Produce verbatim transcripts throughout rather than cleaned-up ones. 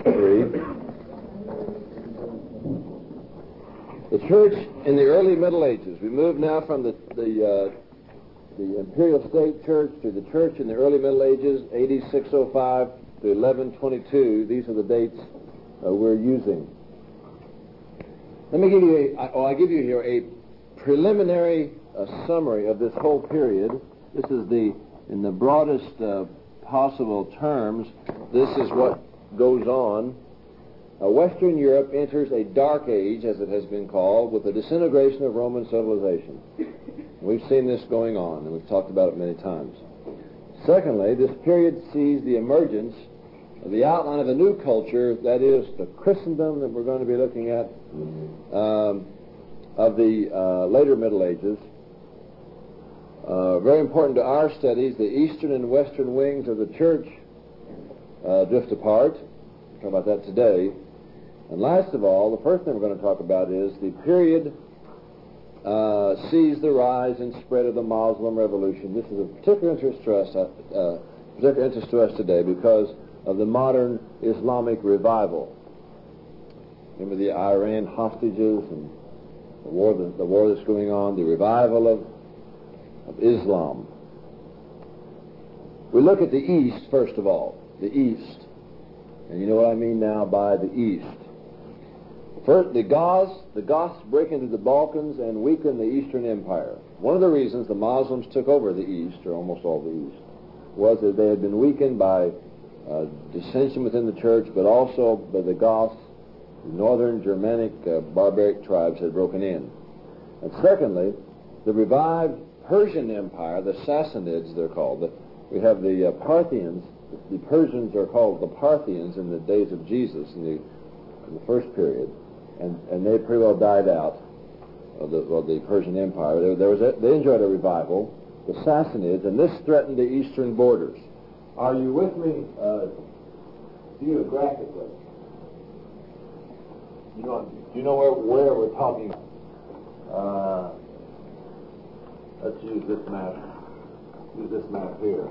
three. The church in the early Middle Ages. We move now from the the, uh, the imperial state church to the church in the early Middle Ages, A D six oh five to eleven twenty-two. These are the dates uh, we're using. Let me give you a, oh, I give you here a preliminary uh, summary of this whole period. This is the, in the broadest uh, possible terms, this is what goes on. Uh, Western Europe enters a dark age, as it has been called, with the disintegration of Roman civilization. We've seen this going on, and we've talked about it many times. Secondly, this period sees the emergence of the outline of a new culture, that is, the Christendom that we're going to be looking at, um, of the uh, later Middle Ages. Uh, very important to our studies, the eastern and western wings of the church uh, drift apart. We'll talk about that today. And last of all, the first thing we're going to talk about is the period uh, sees the rise and spread of the Muslim revolution. This is of particular interest to us, uh, particular interest to us today because of the modern Islamic revival. Remember the Iran hostages and the war, the, the war that's going on, the revival of, of Islam. We look at the East, first of all, the East. And you know what I mean now by the East. First, the Goths, the Goths break into the Balkans and weaken the Eastern Empire. One of the reasons the Muslims took over the East, or almost all the East, was that they had been weakened by uh, dissension within the church, but also by the Goths. The northern Germanic uh, barbaric tribes had broken in. And secondly, the revived Persian Empire, the Sassanids they're called. The, we have the uh, Parthians. The Persians are called the Parthians in the days of Jesus in the, in the first period. And, and they pretty well died out of the, of the Persian Empire. There, there was a, they enjoyed a revival, the Sassanids, and this threatened the eastern borders. Are you with me uh, geographically? You know, do you know where, where we're talking? Uh, let's use this map. Use this map here.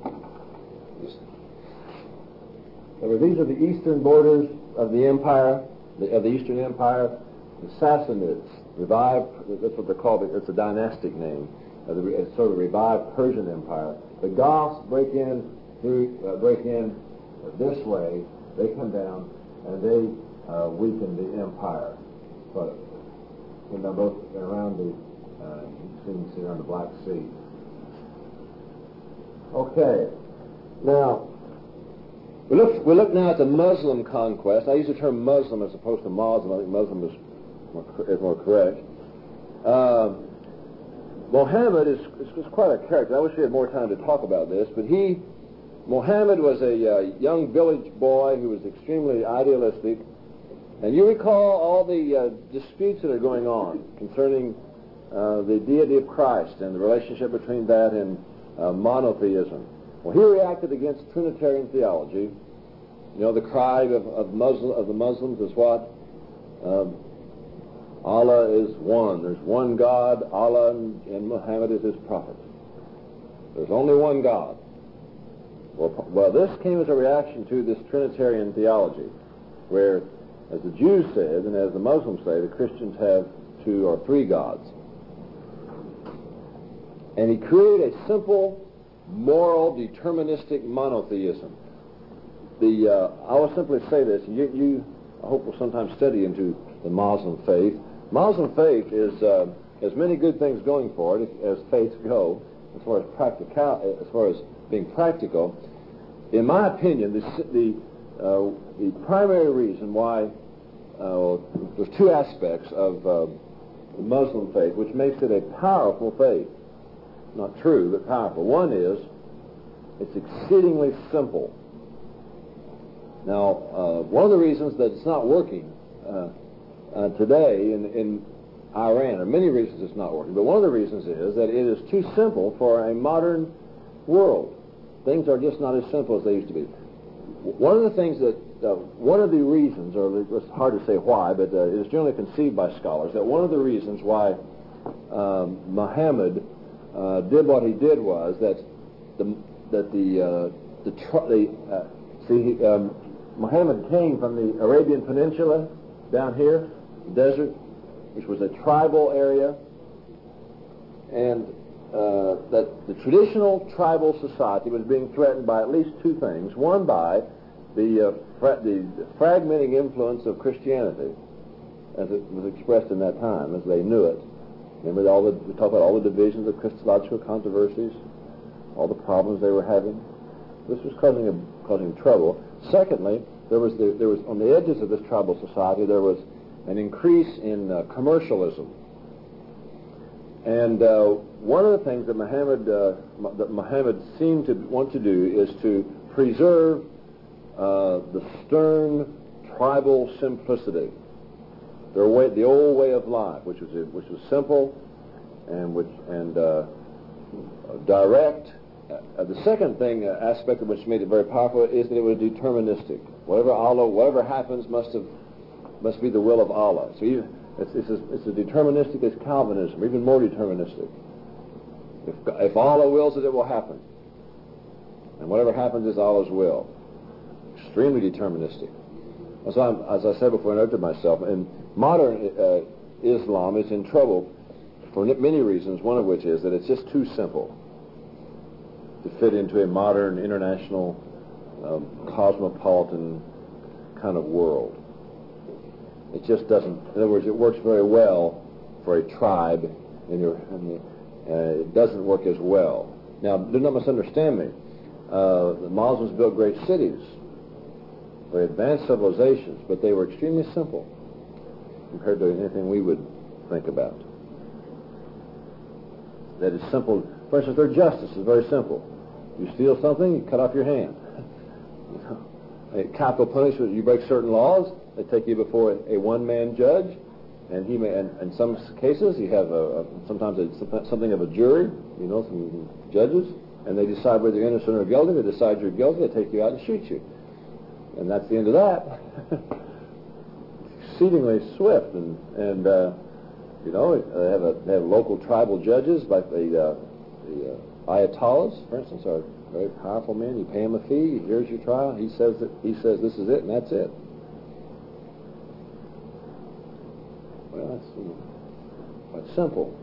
So these are the eastern borders of the empire, the, of the Eastern Empire. The Sassanids revived. That's what they're called. It's a dynastic name. Uh, the, it's sort of revived Persian Empire. The Goths break in through, uh, break in this way. They come down and they uh, weaken the empire. But when they're both around the, uh, you can see around the Black Sea. Okay. Now, we look, we look now at the Muslim conquest. I use the term Muslim as opposed to Muslim. I think Muslim is more, is more correct. Uh, Muhammad is, is, is quite a character. I wish we had more time to talk about this, but he, Muhammad was a uh, young village boy who was extremely idealistic. And you recall all the uh, disputes that are going on concerning uh, the deity of Christ and the relationship between that and uh, monotheism. Well, he reacted against Trinitarian theology. You know, the cry of, of, Muslim, of the Muslims is what? Um, Allah is one. There's one God. Allah and, and Muhammad is his prophet. There's only one God. Well, well, this came as a reaction to this Trinitarian theology, where, as the Jews said, and as the Muslims say, the Christians have two or three gods. And he created a simple, moral, deterministic monotheism. The uh, I will simply say this, you, you I hope will sometimes study into the Muslim faith. Muslim faith is uh, has many good things going for it as faiths go, as far as practical, as far as being practical. In my opinion, the the, uh, the primary reason why uh, there's two aspects of uh, the Muslim faith which makes it a powerful faith. Not true, but powerful. One is it's exceedingly simple. Now, uh, one of the reasons that it's not working uh, uh, today in, in Iran, or many reasons it's not working, but one of the reasons is that it is too simple for a modern world. Things are just not as simple as they used to be. One of the things that, uh, one of the reasons, or it's hard to say why, but uh, it is generally conceived by scholars, that one of the reasons why um, Muhammad uh, did what he did was that the that the uh, the, tr- the uh, see um, Muhammad came from the Arabian Peninsula down here, the desert, which was a tribal area, and uh, that the traditional tribal society was being threatened by at least two things. One, by the, uh, fra- the fragmenting influence of Christianity, as it was expressed in that time, as they knew it. Remember, all the, we talked about all the divisions of Christological controversies, all the problems they were having. This was causing a, causing trouble. Secondly, there was the, there was on the edges of this tribal society there was an increase in uh, commercialism. And uh, one of the things that Muhammad uh, that Muhammad seemed to want to do is to preserve uh, the stern tribal simplicity, their way, the old way of life, which was which was simple and which and uh, direct. Uh, the second thing, uh, aspect of which made it very powerful, is that it was deterministic. Whatever Allah, whatever happens, must have must be the will of Allah. So even, it's it's, a, it's a deterministic as Calvinism, even more deterministic. If if Allah wills it, it will happen, and whatever happens is Allah's will. Extremely deterministic. As I, as I said before, I noted myself, and modern uh, Islam is in trouble for many reasons. One of which is that it's just too simple to fit into a modern, international, um, cosmopolitan kind of world. It just doesn't. In other words, it works very well for a tribe, in your, in the, uh, it doesn't work as well. Now, do not misunderstand me. Uh, the Muslims built great cities, very advanced civilizations, but they were extremely simple compared to anything we would think about. That is simple. For instance, their justice is very simple. You steal something, you cut off your hand. You know, a capital punishment, you break certain laws, they take you before a, a one-man judge, and he may, and in some cases, you have a, a, sometimes a, something of a jury, you know, some judges, and they decide whether you're innocent or guilty. They decide you're guilty, they take you out and shoot you. And that's the end of that. Exceedingly swift, and, and uh, you know, they have, a, they have local tribal judges, like the, uh, the uh, Ayatollahs, for instance, are very powerful men. You pay him a fee, here's your trial, he says that he says this is it, and that's it. Well, that's you know, quite simple.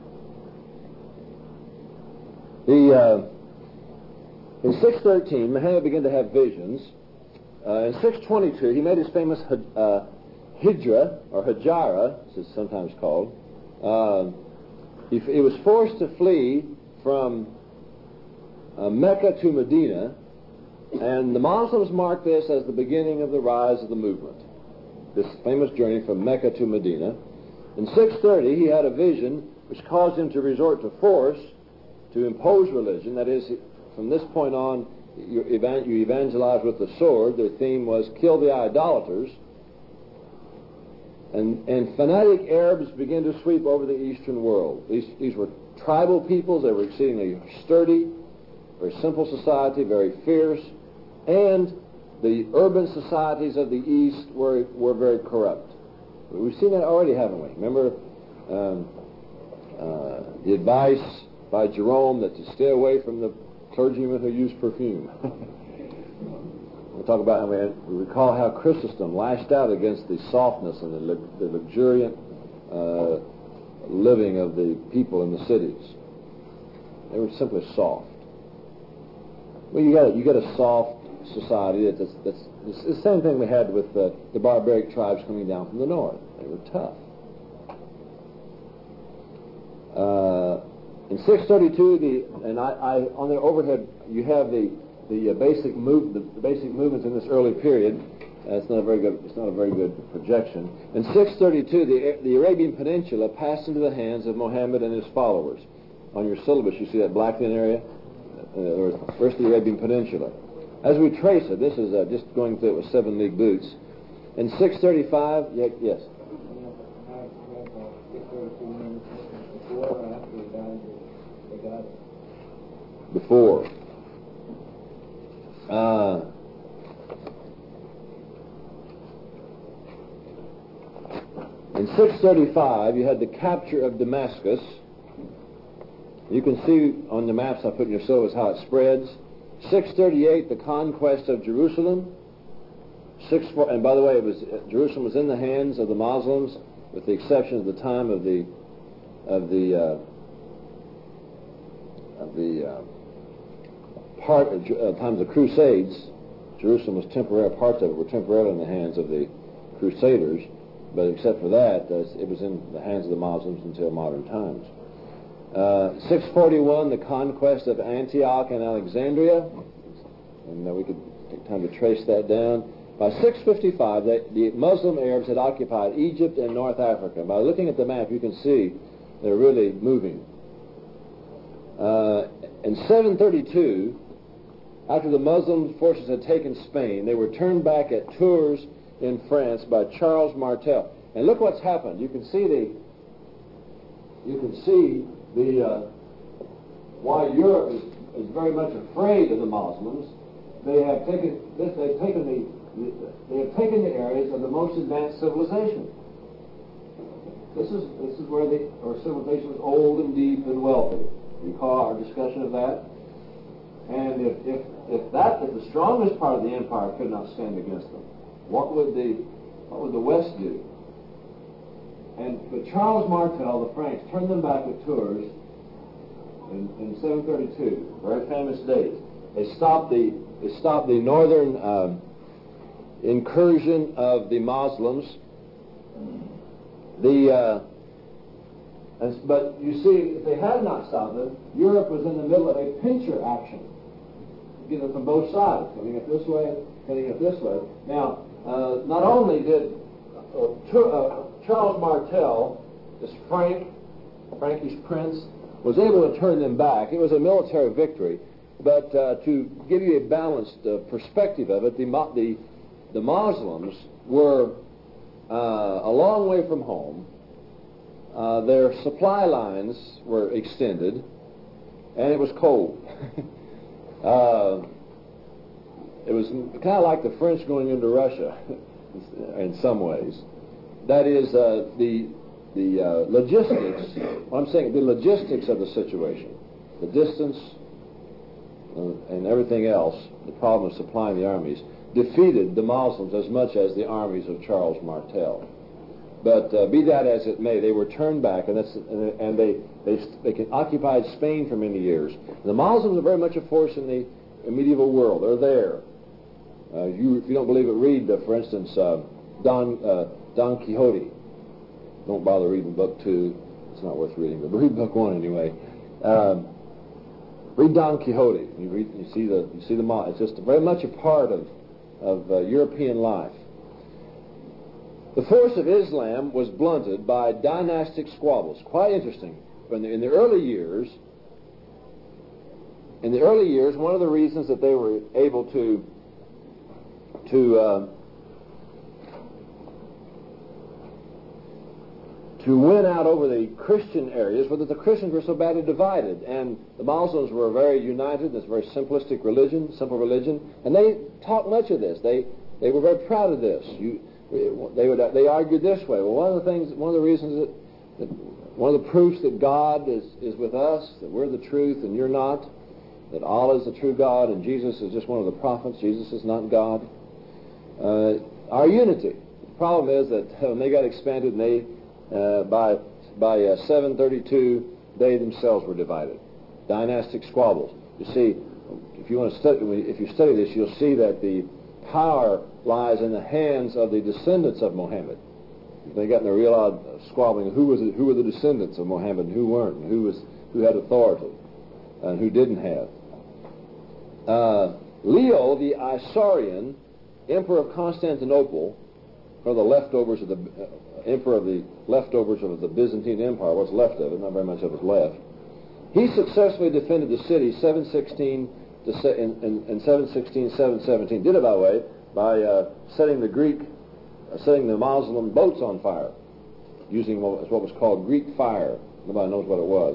The uh, in six thirteen, Muhammad began to have visions. Uh, in six twenty-two, he made his famous uh, hijra, or hijara, as it's sometimes called. Uh, he, he was forced to flee from uh, Mecca to Medina, and the Muslims mark this as the beginning of the rise of the movement, this famous journey from Mecca to Medina. In six thirty, he had a vision which caused him to resort to force to impose religion. That is, from this point on, you, evan- you evangelize with the sword. Their theme was kill the idolaters. And, and fanatic Arabs began to sweep over the eastern world. These, these were tribal peoples. They were exceedingly sturdy, very simple society, very fierce. And the urban societies of the east were, were very corrupt. We've seen that already, haven't we? Remember um, uh, the advice by Jerome that to stay away from the clergymen who use perfume. We'll talk about how we, we recall how Chrysostom lashed out against the softness and the, the luxuriant uh, living of the people in the cities. They were simply soft. Well, you got you got a soft society that's, that's, that's the same thing we had with uh, the barbaric tribes coming down from the north. They were tough. Uh, in six thirty-two, the and I, I on the overhead you have the the uh, basic move the, the basic movements in this early period. Uh, it's not a very good it's not a very good projection. In six thirty-two, the the Arabian Peninsula passed into the hands of Muhammad and his followers. On your syllabus, you see that black thin area. Uh, where's the Arabian Peninsula? As we trace it, this is uh, just going through it with seven league boots. In six thirty-five, yeah, yes. Before. Uh, in six thirty-five, you had the capture of Damascus. You can see on the maps I put in your syllabus how it spreads. six thirty-eight, the conquest of Jerusalem. Six, four, and by the way, it was Jerusalem was in the hands of the Muslims, with the exception of the time of the of the uh, of the uh, part of uh, times of the Crusades. Jerusalem was temporary. Parts of it were temporarily in the hands of the Crusaders, but except for that, uh, it was in the hands of the Muslims until modern times. Uh, six forty-one, the conquest of Antioch and Alexandria, and uh, we could take time to trace that down. By six fifty-five, they, the Muslim Arabs had occupied Egypt and North Africa. By looking at the map, you can see they're really moving. Uh, in seven thirty-two, after the Muslim forces had taken Spain, they were turned back at Tours in France by Charles Martel. And look what's happened. You can see the you can see the uh, why Europe is, is very much afraid of the Muslims. They have taken this. They've taken the They have taken the areas of the most advanced civilization. This is this is where the our civilization was old and deep and wealthy. Recall our discussion of that. And if if if that if the strongest part of the empire could not stand against them, what would the what would the West do? And but Charles Martel, the French, turned them back at Tours in, in seven thirty-two. Very famous date. They stopped the they stopped the northern. Um, incursion of the Muslims. The uh, and, but you see, if they had not stopped them, Europe was in the middle of a pincher action, you know, from both sides, coming up this way, coming up this way. Now, uh, not only did uh, Tur- uh, Charles Martel, this Frank, Frankie's prince, was able to turn them back. It was a military victory, but uh, to give you a balanced uh, perspective of it, the the The Muslims were uh, a long way from home. Uh, their supply lines were extended, and it was cold. uh, it was kind of like the French going into Russia in some ways. That is, uh, the the uh, logistics, what I'm saying, the logistics of the situation, the distance uh, and everything else, the problem of supplying the armies, defeated the Muslims as much as the armies of Charles Martel. But uh, be that as it may, they were turned back, and that's and they they they occupied Spain for many years. The Muslims are very much a force in the medieval world. They're there. Uh, you, if you don't believe it, read, uh, for instance, uh, Don uh, Don Quixote. Don't bother reading book two; it's not worth reading. But read book one anyway. Um, read Don Quixote. You read, you see the you see the it's just very much a part of. of uh, European life. The force of Islam was blunted by dynastic squabbles. Quite interesting. In the, in the early years, in the early years, one of the reasons that they were able to to uh, to win out over the Christian areas was that the Christians were so badly divided, and the Muslims were very united. This very simplistic religion, simple religion, and they taught much of this. They they were very proud of this. You, they would they argued this way. Well, one of the things, one of the reasons that, that one of the proofs that God is is with us, that we're the truth and you're not, that Allah is the true God and Jesus is just one of the prophets. Jesus is not God. Uh, our unity. The problem is that when they got expanded and they Uh, by by uh, seven thirty-two, they themselves were divided. Dynastic squabbles. You see, if you want to study, if you study this, you'll see that the power lies in the hands of the descendants of Muhammad. They got in a real odd squabbling. Who was it, who were the descendants of Muhammad, and who weren't, and who was who had authority, and who didn't have. Uh, Leo the Isaurian, emperor of Constantinople, or the leftovers of the uh, emperor of the leftovers of the Byzantine Empire, what's left of it, not very much of it left. He successfully defended the city seven sixteen to se- in, in, in seven sixteen, seven seventeen. Did it, by the way, by uh, setting the Greek, uh, setting the Muslim boats on fire, using what, what was called Greek fire. Nobody knows what it was,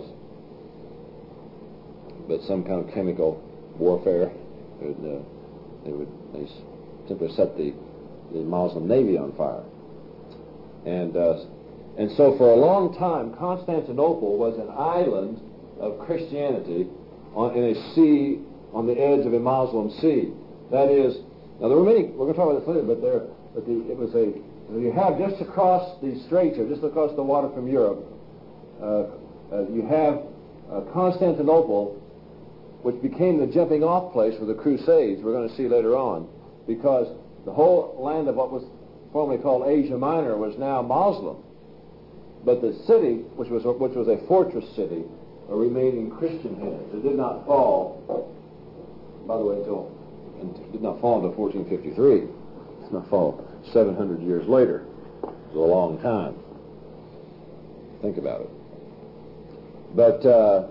but some kind of chemical warfare. It would, uh, they would they simply set the the Muslim navy on fire. And uh, and so for a long time, Constantinople was an island of Christianity on, in a sea on the edge of a Muslim sea. That is, Now, there were many, we're going to talk about this later, but there, but the, it was a, you have just across the straits, or just across the water from Europe, uh, uh, you have uh, Constantinople, which became the jumping off place for the Crusades, we're going to see later on, because the whole land of what was formerly called Asia Minor was now Muslim. But the city, which was, which was a fortress city, uh, remained in Christian hands. It did not fall, by the way, until, it did not fall until fourteen fifty-three. It did not fall seven hundred years later. It was a long time. Think about it. But, uh,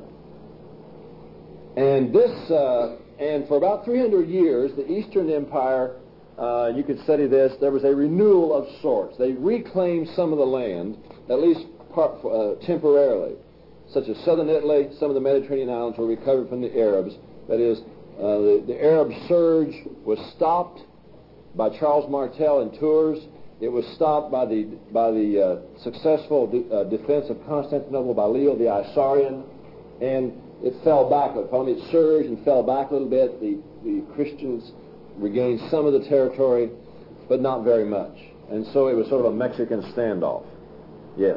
and this, uh, and for about three hundred years, the Eastern Empire, uh, you could study this, there was a renewal of sorts. They reclaimed some of the land, at least part, uh, temporarily, such as southern Italy. Some of the Mediterranean islands were recovered from the Arabs. That is, uh, the, the Arab surge was stopped by Charles Martel in Tours. It was stopped by the by the uh, successful de- uh, defense of Constantinople by Leo the Isaurian, and it fell back. Finally, it surged and fell back a little bit. The the Christians regained some of the territory, but not very much. And so it was sort of a Mexican standoff. Yes.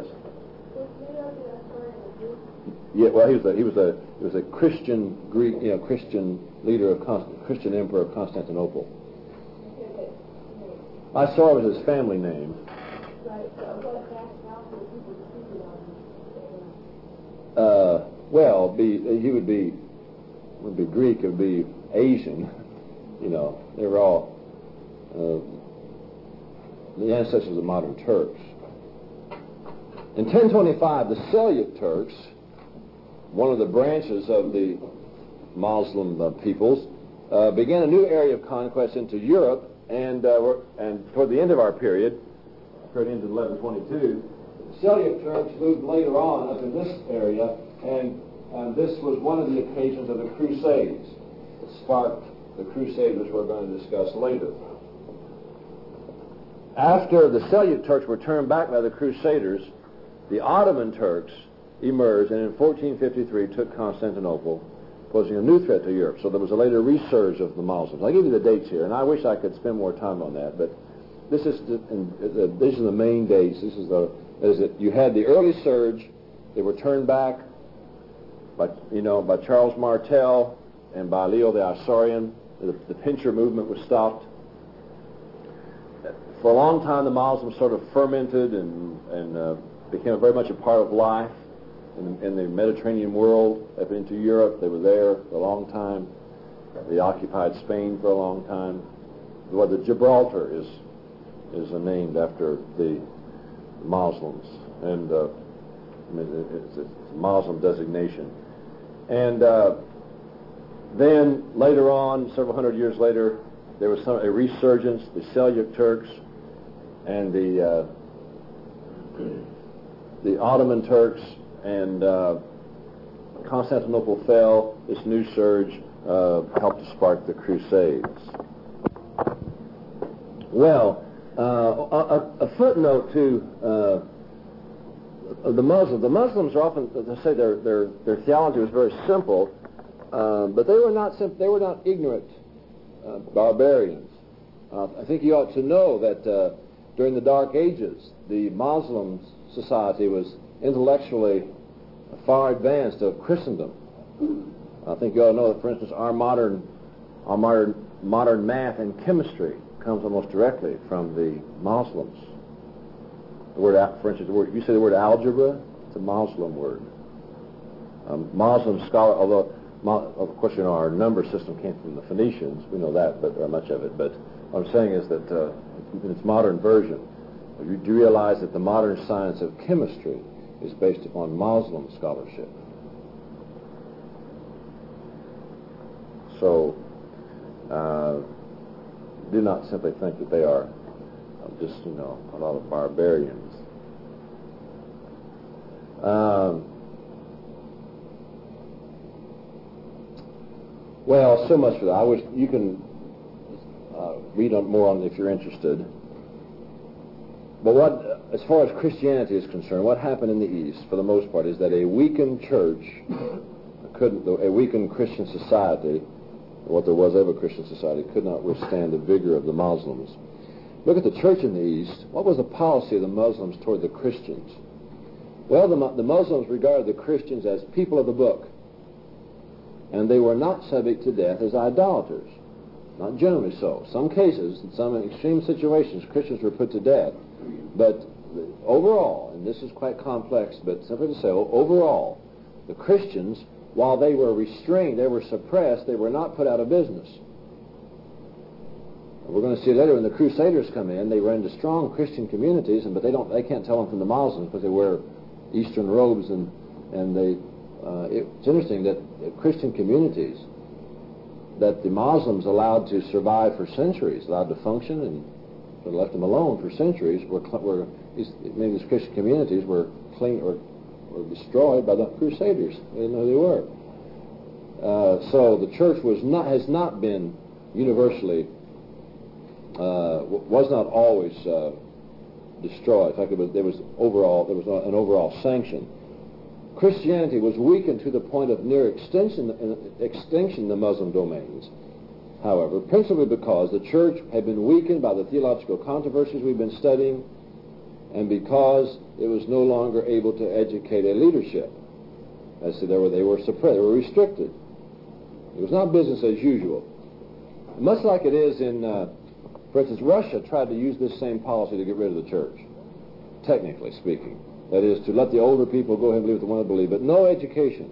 Yeah. Well, he was a he was a he was a Christian Greek, you know, Christian leader of Const- Christian emperor of Constantinople. Isaur was his family name. Uh, well, be he would be would be Greek. It would be Asian. You know, they were all uh, the ancestors of modern Turks. In ten twenty-five, the Seljuk Turks, one of the branches of the Muslim uh, peoples, uh, began a new area of conquest into Europe. And uh, we're, and toward the end of our period, toward the end of eleven twenty-two, the Seljuk Turks moved later on up in this area, and, and this was one of the occasions of the Crusades that sparked the Crusades, which we're going to discuss later. After the Seljuk Turks were turned back by the Crusaders, the Ottoman Turks emerged, and in fourteen fifty-three took Constantinople, posing a new threat to Europe. So there was a later resurge of the Muslims. I'll give you the dates here, and I wish I could spend more time on that, but this is the, and, uh, these are the main dates. This is the is that you had the early surge. They were turned back by you know by Charles Martel and by Leo the Isaurian. The, the Pincher movement was stopped. For a long time, the Muslims sort of fermented and and uh, became very much a part of life. In the, in the Mediterranean world, up into Europe. They were there for a long time. They occupied Spain for a long time. Well, the Gibraltar is is named after the Muslims, and uh, I mean, it's a Muslim designation. And uh, then later on, several hundred years later, there was some, a resurgence. The Seljuk Turks and the uh, the Ottoman Turks. And uh, Constantinople fell. This new surge uh, helped to spark the Crusades. Well, uh, a, a footnote to uh, the Muslims. The Muslims are often, they say their their their theology was very simple, uh, but they were not sim- they were not ignorant uh, barbarians. Uh, I think you ought to know that uh, during the Dark Ages, the Muslim society was intellectually far advanced of Christendom. I think you ought to know that, for instance, our modern, our modern, modern math and chemistry comes almost directly from the Muslims. The word, for instance, the word, if you say the word algebra, it's a Muslim word. Um, Muslim scholar, although of course you know our number system came from the Phoenicians, we know that, but or much of it. But what I'm saying is that uh, in its modern version, you do realize that the modern science of chemistry is based upon Muslim scholarship. So, uh, do not simply think that they are uh, just, you know, a lot of barbarians. Um, well, so much for that. I wish you can uh, read on more on it if you're interested. But what, as far as Christianity is concerned, what happened in the East, for the most part, is that a weakened church, couldn't, a weakened Christian society, what there was of a Christian society, could not withstand the vigor of the Muslims. Look at the church in the East. What was the policy of the Muslims toward the Christians? Well, the, the Muslims regarded the Christians as people of the book, and they were not subject to death as idolaters. Not generally so. Some cases, in some extreme situations, Christians were put to death. But overall, and this is quite complex, but simply to say, overall, the Christians, while they were restrained, they were suppressed, they were not put out of business. We're going to see later when the Crusaders come in, they run into strong Christian communities, and but they don't, they can't tell them from the Muslims because they wear Eastern robes, and and they. Uh, it, it's interesting that Christian communities that the Muslims allowed to survive for centuries, allowed to function, and sort of left them alone for centuries, were, were these, many of these Christian communities were clean or were destroyed by the Crusaders. They didn't know who they were. Uh, so the church was not has not been universally uh, was not always uh, destroyed. In fact, it was, there was overall there was an overall sanction. Christianity was weakened to the point of near extinction, extinction in the Muslim domains, however, principally because the church had been weakened by the theological controversies we've been studying, and because it was no longer able to educate a leadership. As to they were, they were suppressed, they were restricted. It was not business as usual. Much like it is in, uh, for instance, Russia tried to use this same policy to get rid of the church, technically speaking. That is, to let the older people go ahead and believe what they want to believe, but no education.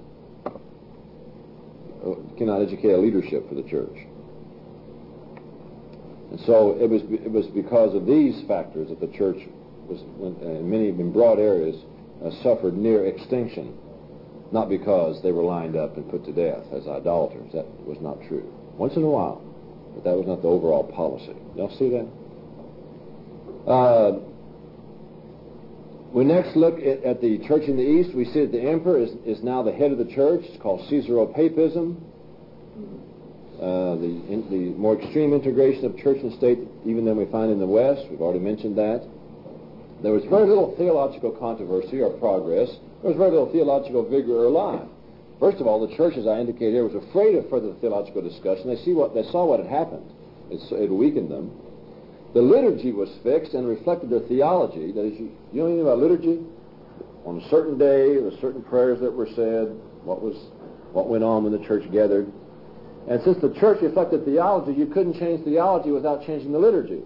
You cannot educate a leadership for the church. And so it was it was because of these factors that the church was, in many, in broad areas, uh, suffered near extinction, not because they were lined up and put to death as idolaters. That was not true. Once in a while, but that was not the overall policy. Y'all see that? Uh, We next look at, at the church in the East. We see that the emperor is, is now the head of the church. It's called Caesaropapism. Uh, the, in, the more extreme integration of church and state even than we find in the West. We've already mentioned that. There was very little theological controversy or progress. There was very little theological vigor or life. First of all, the church, as I indicated here, was afraid of further theological discussion. They, see what, they saw what had happened. It's, it weakened them. The liturgy was fixed and reflected their theology. That is, you, you know anything about liturgy? On a certain day, there were certain prayers that were said, what was, what went on when the church gathered. And since the church reflected theology, you couldn't change theology without changing the liturgy.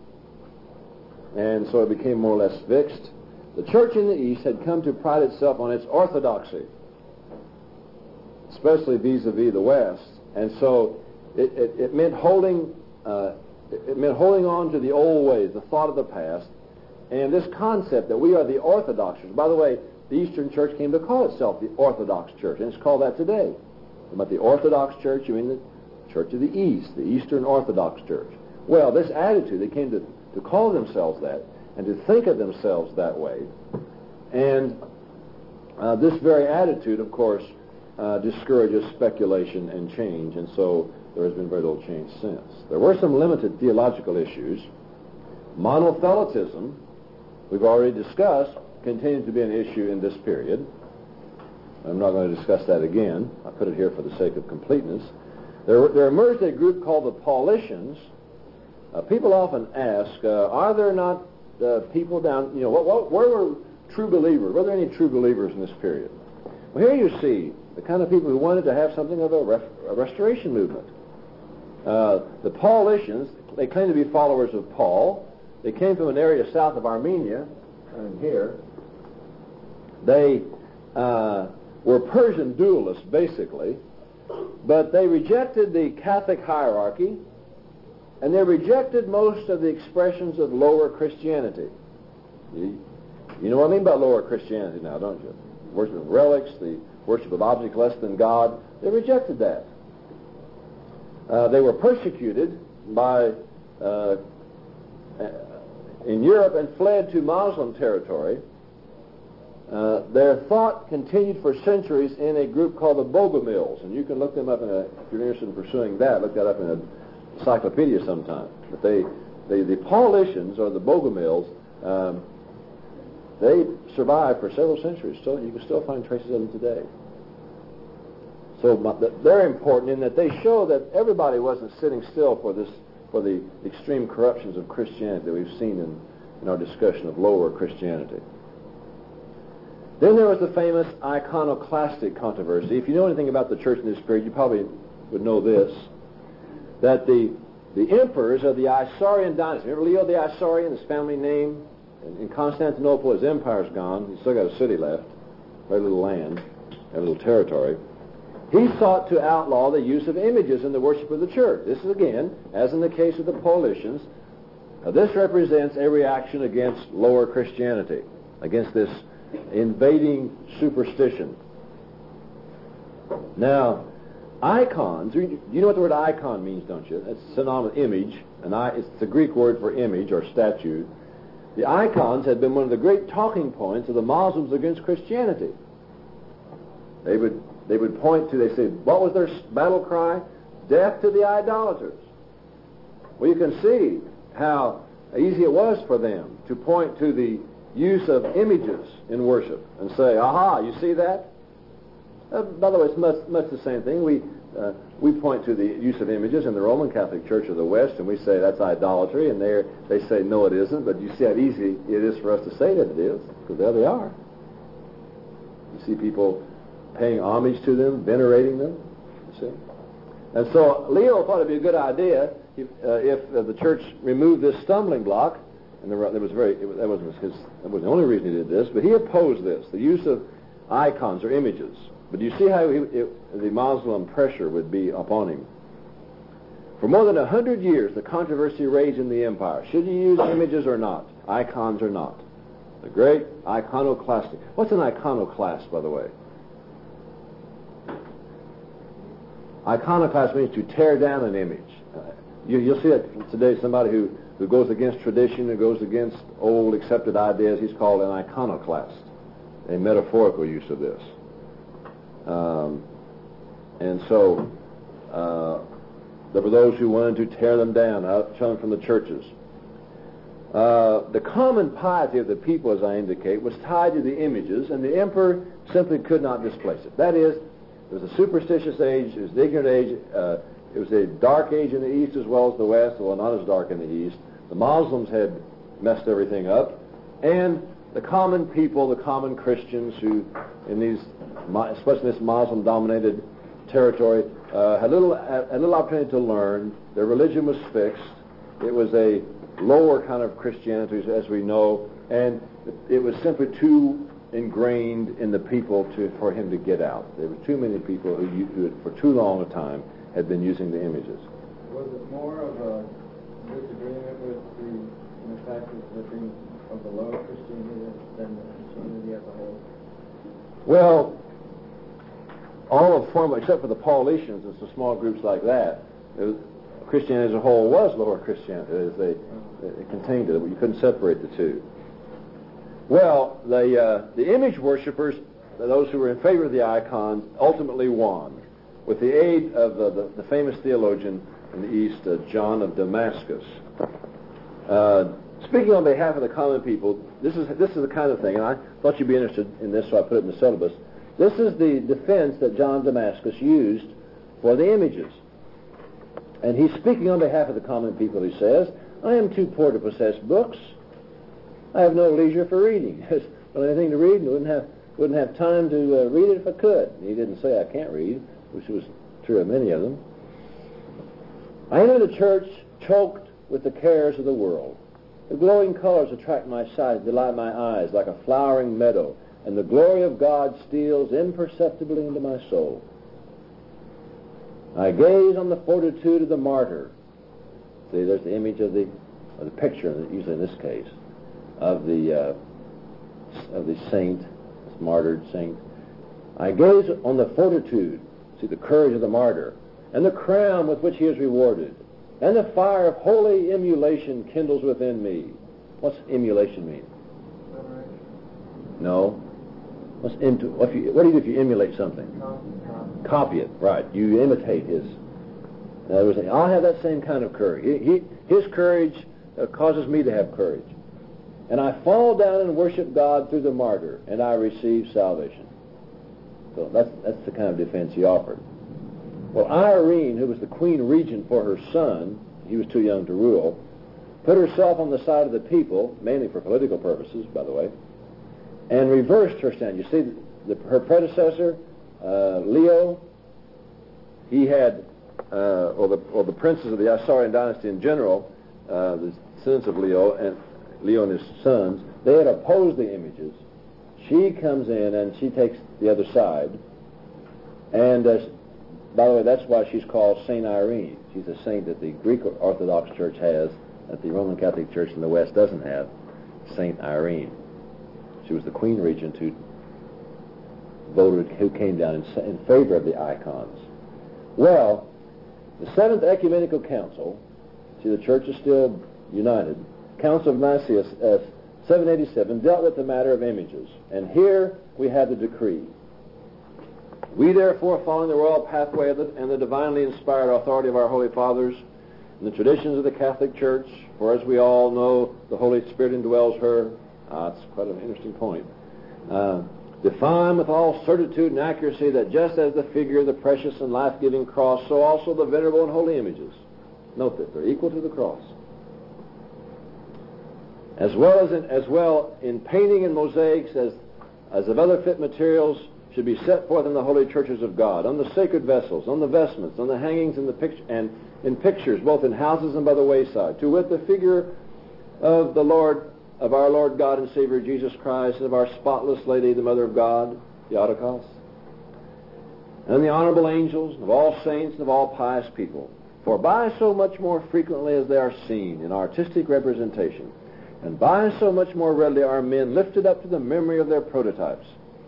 And so it became more or less fixed. The church in the East had come to pride itself on its orthodoxy, especially vis-a-vis the West. And so it, it, it meant holding... Uh, It meant holding on to the old ways, the thought of the past, and this concept that we are the Orthodox Church. By the way, the Eastern Church came to call itself the Orthodox Church, and it's called that today. About the Orthodox Church, you mean the Church of the East, the Eastern Orthodox Church. Well, this attitude, they came to, to call themselves that, and to think of themselves that way. And uh, this very attitude, of course, uh, discourages speculation and change, and so there has been very little change since. There were some limited theological issues. Monothelitism, we've already discussed, continues to be an issue in this period. I'm not going to discuss that again. I put it here for the sake of completeness. There, there emerged a group called the Paulicians. Uh, people often ask, uh, are there not uh, people down, you know, what, what, where were true believers? Were there any true believers in this period? Well, here you see the kind of people who wanted to have something of a, ref, a restoration movement. Uh, the Paulicians, they claim to be followers of Paul. They came from an area south of Armenia, and here. They uh, were Persian dualists, basically, but they rejected the Catholic hierarchy, and they rejected most of the expressions of lower Christianity. You, you know what I mean by lower Christianity now, don't you? Worship of relics, the worship of objects less than God. They rejected that. Uh, they were persecuted by uh, in Europe and fled to Muslim territory. Uh, their thought continued for centuries in a group called the Bogomils, and you can look them up in a, if you're interested in pursuing that, look that up in an encyclopedia sometime. But they, they the Paulicians, or the Bogomils, um, they survived for several centuries. Still, you can still find traces of them today. So my, they're important in that they show that everybody wasn't sitting still for this, for the extreme corruptions of Christianity that we've seen in, in our discussion of lower Christianity. Then there was the famous iconoclastic controversy. If you know anything about the church in this period, you probably would know this, that the the emperors of the Isaurian dynasty, remember Leo the Isaurian, his family name? In, in Constantinople, his empire's gone. He's still got a city left, very little land, very little territory. He sought to outlaw the use of images in the worship of the church. This is, again, as in the case of the Paulicians, uh, this represents a reaction against lower Christianity, against this invading superstition. Now, icons, you know what the word icon means, don't you? It's synonymous with image, and I, it's the Greek word for image or statue. The icons had been one of the great talking points of the Muslims against Christianity. They would they would point to, they say, what was their battle cry? Death to the idolaters. Well, you can see how easy it was for them to point to the use of images in worship and say, aha, you see that? Uh, by the way, it's much, much the same thing. We uh, we point to the use of images in the Roman Catholic Church of the West, and we say that's idolatry, and they they say, no, it isn't, but you see how easy it is for us to say that it is, because there they are. You see people paying homage to them, venerating them, you see. And so Leo thought it would be a good idea if, uh, if uh, the church removed this stumbling block, and there, there was very, it was, that wasn't his, that wasn't the only reason he did this, but he opposed this, the use of icons or images. But you see how he, it, the Muslim pressure would be upon him. For more than a hundred years, the controversy raged in the empire. Should you use images or not? Icons or not? The great iconoclastic. What's an iconoclast, by the way? Iconoclast means to tear down an image. Uh, you, you'll see that today, somebody who, who goes against tradition, who goes against old accepted ideas, he's called an iconoclast, a metaphorical use of this. Um, and so uh, there were those who wanted to tear them down, out, shun them from the churches. Uh, the common piety of the people, as I indicate, was tied to the images, and the emperor simply could not displace it. That is, it was a superstitious age, it was the ignorant age, uh, it was a dark age in the East as well as the West, although not as dark in the East. The Muslims had messed everything up, and the common people, the common Christians who, in these, especially this Muslim-dominated territory, uh, had little, had little opportunity to learn. Their religion was fixed. It was a lower kind of Christianity, as we know, and it was simply too ingrained in the people to, for him to get out. There were too many people who, who had, for too long a time, had been using the images. Was it more of a disagreement with the, the fact of being of the lower Christianity than the Christianity as a whole? Well, all of form, except for the Paulicians and some small groups like that, it was, Christianity as a whole was lower Christianity. As they, it contained it. You couldn't separate the two. Well, the uh, the image worshippers, those who were in favor of the icons, ultimately won with the aid of uh, the, the famous theologian in the East, uh, John of Damascus. Uh, speaking on behalf of the common people, this is this is the kind of thing, and I thought you'd be interested in this, so I put it in the syllabus. This is the defense that John of Damascus used for the images. And he's speaking on behalf of the common people. He says, I am too poor to possess books. I have no leisure for reading. There's not anything to read, and wouldn't have wouldn't have time to uh, read it if I could. He didn't say I can't read, which was true of many of them. I enter the church choked with the cares of the world. The glowing colors attract my sight, delight my eyes like a flowering meadow, and the glory of God steals imperceptibly into my soul. I gaze on the fortitude of the martyr. See, there's the image of the, of the picture, usually in this case, of the uh, of the saint, this martyred saint. I gaze on the fortitude, see the courage of the martyr, and the crown with which he is rewarded, and the fire of holy emulation kindles within me. What's emulation mean? No. What's into, what, if you, what do you do if you emulate something? Copy, Copy it, right. You imitate his. In other words, I'll have that same kind of courage. He, he, his courage uh, causes me to have courage. And I fall down and worship God through the martyr, and I receive salvation. So that's, that's the kind of defense he offered. Well, Irene, who was the queen regent for her son, he was too young to rule, put herself on the side of the people, mainly for political purposes, by the way, and reversed her stand. You see, the, her predecessor, uh, Leo, he had, uh, or, the, or the princes of the Isaurian dynasty in general, uh, the descendants of Leo and Leo and his sons, they had opposed the images. She comes in and she takes the other side. And uh, by the way, that's why she's called Saint Irene. She's a saint that the Greek Orthodox Church has, that the Roman Catholic Church in the West doesn't have, Saint Irene. She was the queen regent who voted, who came down in, in favor of the icons. Well, the Seventh Ecumenical Council, see, the church is still united, Council of Nicaea, uh, seven eighty-seven, dealt with the matter of images. And here we have the decree. We therefore, following the royal pathway of the, and the divinely inspired authority of our Holy Fathers, and the traditions of the Catholic Church, for as we all know, the Holy Spirit indwells her. Ah, that's quite an interesting point. Uh, define with all certitude and accuracy that just as the figure of the precious and life-giving cross, so also the venerable and holy images. Note that they're equal to the cross. As well as in, as well in painting and mosaics as, as of other fit materials should be set forth in the holy churches of God, on the sacred vessels, on the vestments, on the hangings and the picture, and in pictures, both in houses and by the wayside, to wit the figure of the Lord, of our Lord God and Savior Jesus Christ, and of our spotless Lady, the Mother of God, Theotokos, and the honorable angels, and of all saints, and of all pious people. For by so much more frequently as they are seen in artistic representation, and by so much more readily are men lifted up to the memory of their prototypes,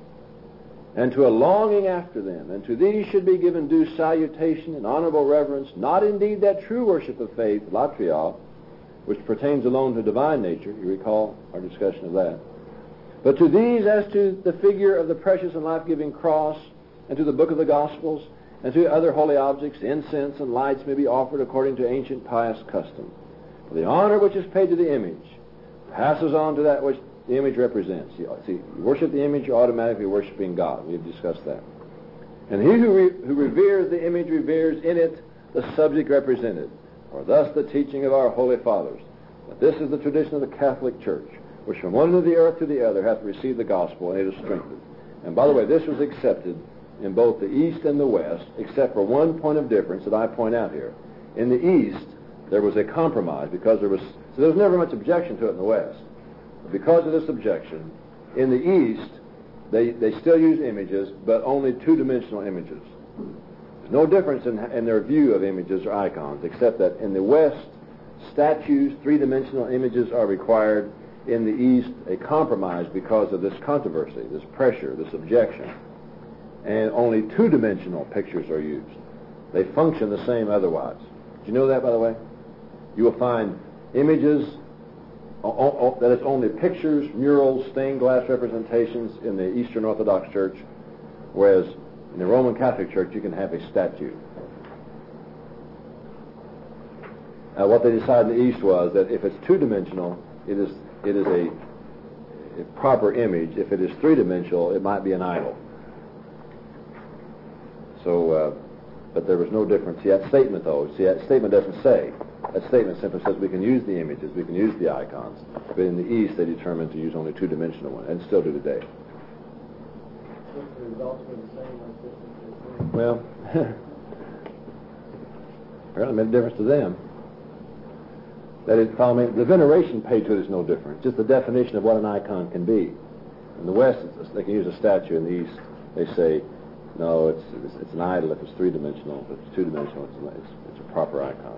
and to a longing after them, and to these should be given due salutation and honorable reverence, not indeed that true worship of faith, latria, which pertains alone to divine nature, you recall our discussion of that, but to these as to the figure of the precious and life-giving cross, and to the book of the Gospels, and to other holy objects, incense and lights may be offered according to ancient pious custom. For the honor which is paid to the image passes on to that which the image represents. You see, you worship the image, you're automatically worshiping God. We've discussed that. And he who, re- who reveres the image reveres in it the subject represented. For thus the teaching of our holy fathers, that this is the tradition of the Catholic Church, which from one end of the earth to the other hath received the gospel, and it is strengthened. And by the way, this was accepted in both the East and the West, except for one point of difference that I point out here. In the East, there was a compromise, because there was, so there was never much objection to it in the West. Because of this objection, in the East, they, they still use images, but only two-dimensional images. There's no difference in, in their view of images or icons, except that in the West, statues, three-dimensional images are required. In the East, a compromise because of this controversy, this pressure, this objection. And only two-dimensional pictures are used. They function the same otherwise. Did you know that, by the way? You will find images that is only pictures, murals, stained glass representations in the Eastern Orthodox Church, whereas in the Roman Catholic Church you can have a statue. Now, what they decided in the East was that if it's two-dimensional, it is it is a, a proper image. If it is three-dimensional, it might be an idol. So, uh, but there was no difference. See, that statement, though, see, that statement doesn't say. That statement simply says we can use the images, we can use the icons. But in the East, they determined to use only two-dimensional ones, and still do today. The results were the same like this. Well, apparently made a difference to them. That is, follow me, the veneration paid to it is no different. Just the definition of what an icon can be. In the West, it's, they can use a statue. In the East, they say, no, it's it's, it's an idol if it's three-dimensional. If it's two-dimensional, it's, it's, it's a proper icon.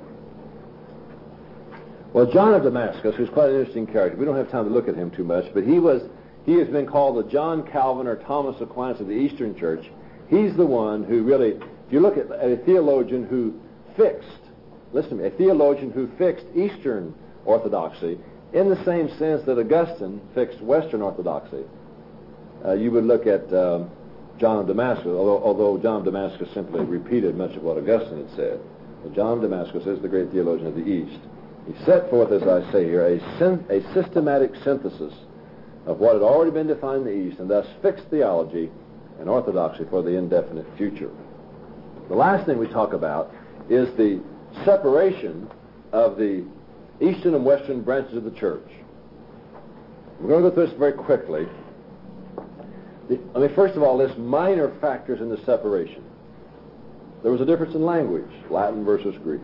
Well, John of Damascus, who's quite an interesting character, we don't have time to look at him too much, but he was he has been called the John Calvin or Thomas Aquinas of the Eastern Church. He's the one who really, if you look at a theologian who fixed, listen to me, a theologian who fixed Eastern Orthodoxy in the same sense that Augustine fixed Western Orthodoxy. Uh, you would look at um, John of Damascus, although, although John of Damascus simply repeated much of what Augustine had said. But John of Damascus is the great theologian of the East. He set forth, as I say here, a, syn- a systematic synthesis of what had already been defined in the East, and thus fixed theology and orthodoxy for the indefinite future. The last thing we talk about is the separation of the eastern and western branches of the church. We're going to go through this very quickly. The, I mean, first of all, list minor factors in the separation. There was a difference in language, Latin versus Greek.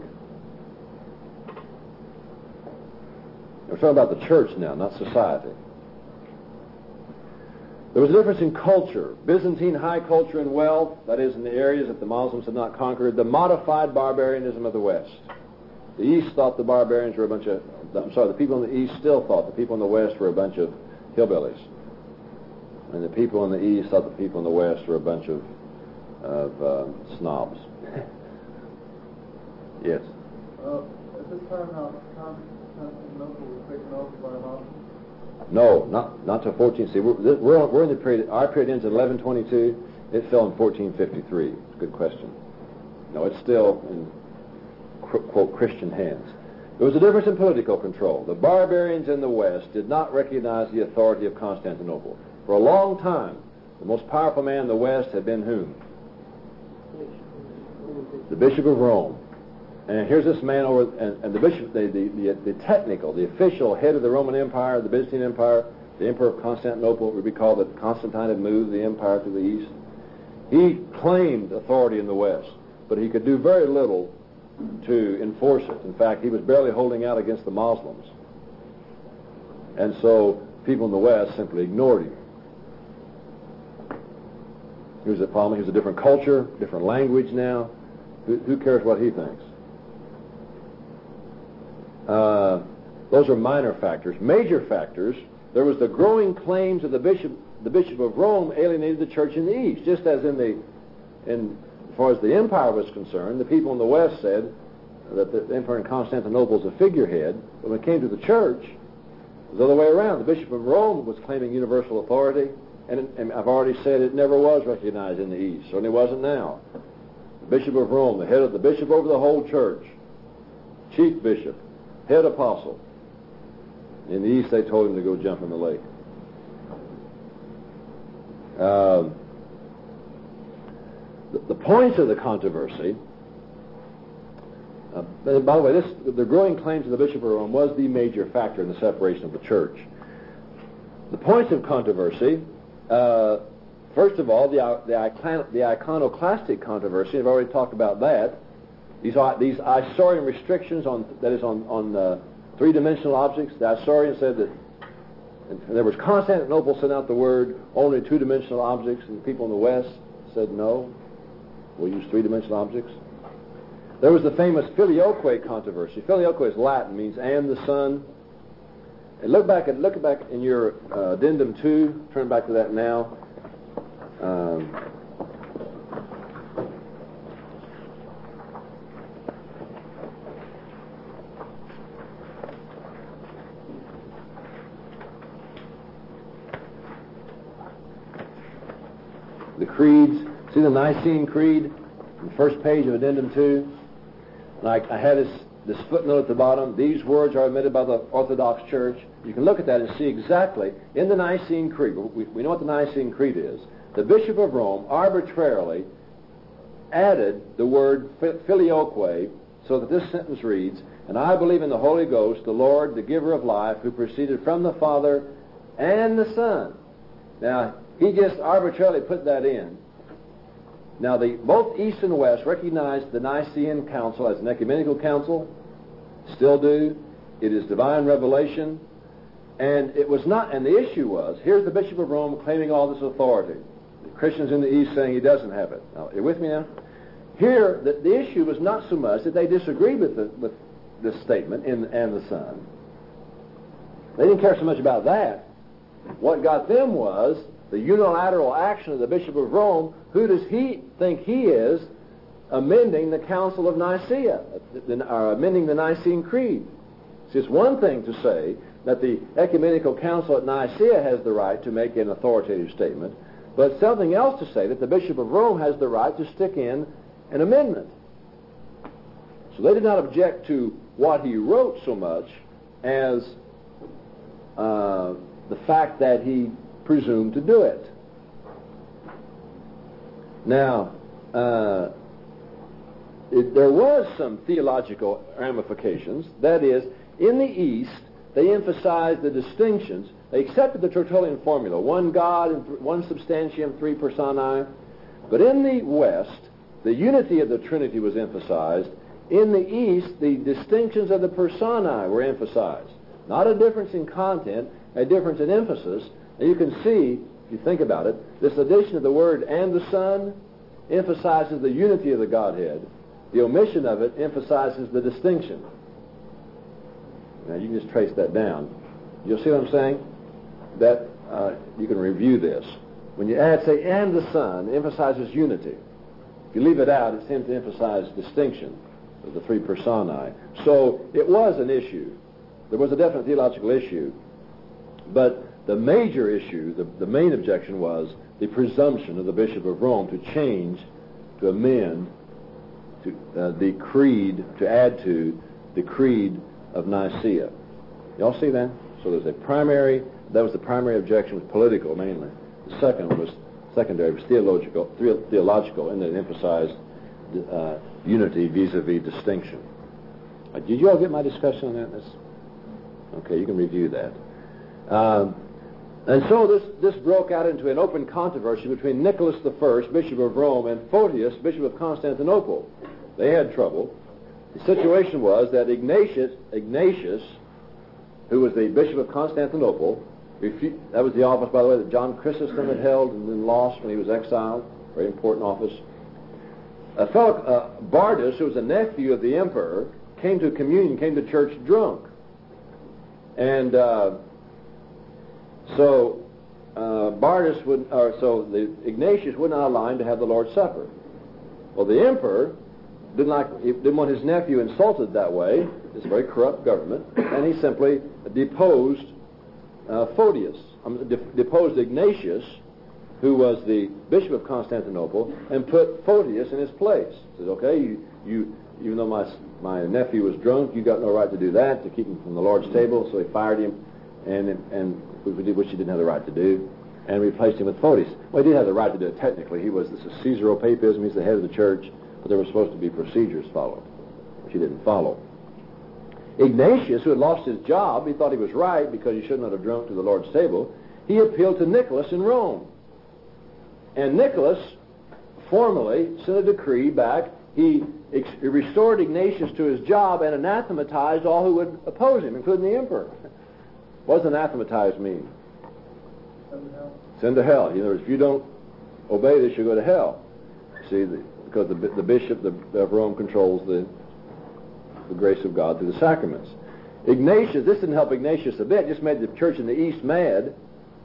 We're talking about the church now, not society. There was a difference in culture. Byzantine high culture and wealth, that is, in the areas that the Muslims had not conquered, the modified barbarianism of the West. The East thought the barbarians were a bunch of, I'm sorry, the people in the East still thought the people in the West were a bunch of hillbillies. And the people in the East thought the people in the West were a bunch of, of uh, snobs. Yes? Uh, at this time now, Constantinople was taken over by Muslims? No, not not till fourteen. See, we're, we're, we're in the period, our period ends in eleven twenty-two. It fell in fourteen fifty-three. Good question. No, it's still in, quote, Christian hands. There was a difference in political control. The barbarians in the West did not recognize the authority of Constantinople. For a long time, the most powerful man in the West had been whom? The Bishop of Rome. And here's this man over, and, and the bishop, the, the, the, the technical, the official head of the Roman Empire, the Byzantine Empire, the Emperor of Constantinople, would be called that Constantine had moved the empire to the east. He claimed authority in the West, but he could do very little to enforce it. In fact, he was barely holding out against the Muslims. And so people in the West simply ignored him. Here's the problem. Here's a different culture, different language now. Who, who cares what he thinks? Uh, those are minor factors. Major factors, there was the growing claims of the bishop the bishop of Rome alienated the church in the East. Just as in the, in, as far as the empire was concerned, the people in the West said that the emperor in Constantinople is a figurehead. But when it came to the church, it was the other way around. The bishop of Rome was claiming universal authority, and, and I've already said it never was recognized in the East. Certainly wasn't now. The bishop of Rome, the head of the bishop over the whole church, chief bishop, head apostle. In the East, they told him to go jump in the lake. Uh, the, the points of the controversy, uh, by the way, this, the growing claims of the Bishop of Rome was the major factor in the separation of the church. The points of controversy, uh, first of all, the, the, icon, the iconoclastic controversy, I've already talked about that. These, these Isaurian restrictions on, that is, on, on uh, three-dimensional objects. The Isaurians said that, and there was Constantinople sent out the word, only two-dimensional objects, and the people in the West said, no, we'll use three-dimensional objects. There was the famous filioque controversy. Filioque is Latin, means and the Son. And look back at look back in your uh, addendum two. Turn back to that now. Um, the creeds. See the Nicene Creed, the first page of addendum two. And I, I had this, this footnote at the bottom. These words are admitted by the Orthodox Church. You can look at that and see exactly in the Nicene Creed. We, we know what the Nicene Creed is. The Bishop of Rome arbitrarily added the word filioque so that this sentence reads, "And I believe in the Holy Ghost, the Lord, the giver of life, who proceeded from the Father and the Son." Now, he just arbitrarily put that in. Now, the, both East and West recognized the Nicene Council as an ecumenical council, still do. It is divine revelation, and it was not. And the issue was: here's the Bishop of Rome claiming all this authority. The Christians in the East saying he doesn't have it. Now, are you with me now? Here, the, the issue was not so much that they disagreed with the, with this statement in and the Son. They didn't care so much about that. What got them was the unilateral action of the Bishop of Rome. Who does he think he is amending the Council of Nicaea, or amending the Nicene Creed? See, it's one thing to say that the Ecumenical Council at Nicaea has the right to make an authoritative statement, but something else to say that the Bishop of Rome has the right to stick in an amendment. So they did not object to what he wrote so much as uh, the fact that he presumed to do it. Now, uh, it, there was some theological ramifications. That is, in the East, they emphasized the distinctions. They accepted the Tertullian formula, one God, and th- one substantium, three personae. But in the West, the unity of the Trinity was emphasized. In the East, the distinctions of the personae were emphasized. Not a difference in content, a difference in emphasis. And you can see, if you think about it, this addition of the word "and the Son" emphasizes the unity of the Godhead. The omission of it emphasizes the distinction. Now, you can just trace that down. You'll see what I'm saying? That uh, you can review this. When you add, say, "and the Son," it emphasizes unity. If you leave it out, it seems to emphasize distinction of the three personae. So it was an issue. There was a definite theological issue. But the major issue, the, the main objection was the presumption of the Bishop of Rome to change, to amend, to uh, the creed, to add to the creed of Nicaea. Y'all see that? So there's a primary, that was the primary objection, was political mainly. The second was, secondary was theological, theological, and it emphasized uh, unity vis-a-vis distinction. Uh, did you all get my discussion on that? That's, okay, you can review that. Um, and so this, this broke out into an open controversy between Nicholas the First, Bishop of Rome, and Photius, Bishop of Constantinople. They had trouble. The situation was that Ignatius, Ignatius, who was the Bishop of Constantinople, refu- that was the office, by the way, that John Chrysostom had held and then lost when he was exiled, very important office. A fellow, uh, Bardas, who was a nephew of the emperor, came to communion, came to church drunk. And uh, so uh, Bardas would, or so the Ignatius would not allow him to have the Lord's Supper. Well, the emperor didn't like, he didn't want his nephew insulted that way. It's a very corrupt government, and he simply deposed uh, Photius, um, de- deposed Ignatius, who was the Bishop of Constantinople, and put Photius in his place. He says, "Okay, you, you, even though my my nephew was drunk, you got no right to do that, to keep him from the Lord's table." So he fired him, and and which he didn't have the right to do, and replaced him with Photius. Well, he did have the right to do it technically. He was this is Caesaropapism. He's the head of the church, but there were supposed to be procedures followed, which he didn't follow. Ignatius, who had lost his job, he thought he was right because he should not have drunk to the Lord's table. He appealed to Nicholas in Rome. And Nicholas formally sent a decree back. He, ex- he restored Ignatius to his job and anathematized all who would oppose him, including the emperor. What does anathematize mean? Send to hell. Send to hell. In other words, if you don't obey this, you go to hell. See, the, because the, the bishop the, of Rome controls the, the grace of God through the sacraments. Ignatius, this didn't help Ignatius a bit, just made the church in the East mad.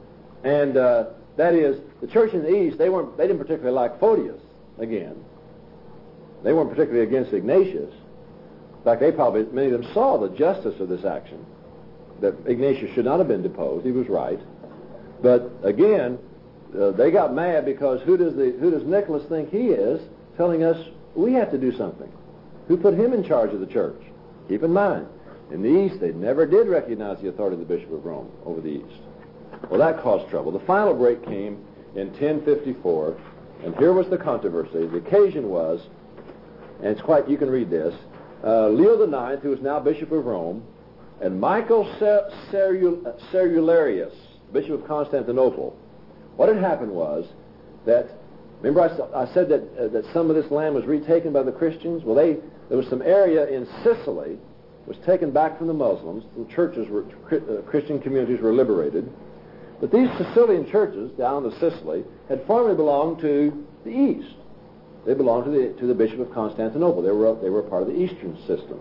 And uh, that is, the church in the East, they weren't, they didn't particularly like Photius, again. They weren't particularly against Ignatius. In fact, they probably, many of them saw the justice of this action, that Ignatius should not have been deposed. He was right. But again, uh, they got mad because who does the who does Nicholas think he is, telling us we have to do something? Who put him in charge of the church? Keep in mind, in the East, they never did recognize the authority of the Bishop of Rome over the East. Well, that caused trouble. The final break came in ten fifty-four, and here was the controversy. The occasion was, and it's quite, you can read this, uh, Leo the Ninth, who is now Bishop of Rome, and Michael Cer- Cerul- Cerularius, Bishop of Constantinople. What had happened was that, remember I, I said that uh, that some of this land was retaken by the Christians? Well, they there was some area in Sicily was taken back from the Muslims. The churches were, uh, Christian communities were liberated. But these Sicilian churches down in Sicily had formerly belonged to the East. They belonged to the to the Bishop of Constantinople. They were they were part of the Eastern system.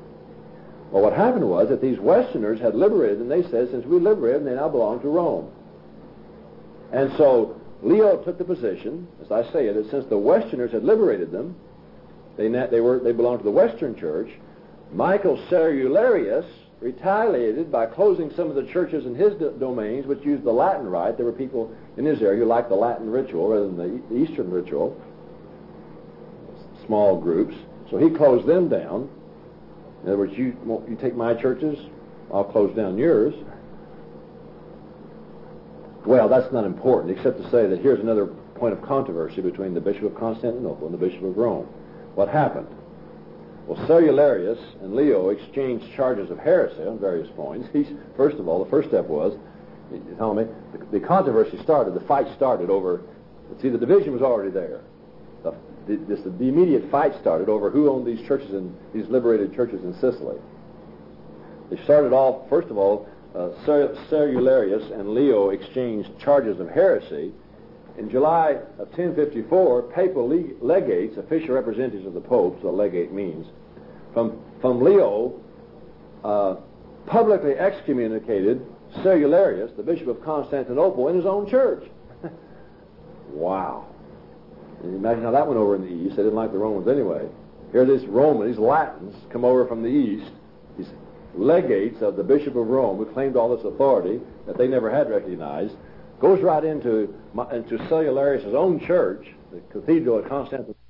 Well, what happened was that these Westerners had liberated them. They said, since we liberated them, they now belong to Rome. And so Leo took the position, as I say it, that since the Westerners had liberated them, they they were they belonged to the Western Church. Michael Cerularius retaliated by closing some of the churches in his do- domains, which used the Latin rite. There were people in his area who liked the Latin ritual rather than the, the Eastern ritual, small groups. So he closed them down. In other words, you, you take my churches, I'll close down yours. Well, that's not important, except to say that here's another point of controversy between the Bishop of Constantinople and the Bishop of Rome. What happened? Well, Cellularius and Leo exchanged charges of heresy on various points. He's, first of all, the first step was, you tell me, the, the controversy started, the fight started over, see, the division was already there. The, the, this, the immediate fight started over who owned these churches, in these liberated churches in Sicily. They started off, first of all, uh, Cellularius and Leo exchanged charges of heresy. In July of ten fifty-four, papal leg- legates, official representatives of the Pope, so legate means, from, from Leo, uh, publicly excommunicated Cellularius, the Bishop of Constantinople, in his own church. Wow. Can you imagine how that went over in the East? They didn't like the Romans anyway. Here these Romans, these Latins, come over from the East, these legates of the Bishop of Rome, who claimed all this authority that they never had recognized, goes right into, into Cellularius' own church, the cathedral at Constantinople.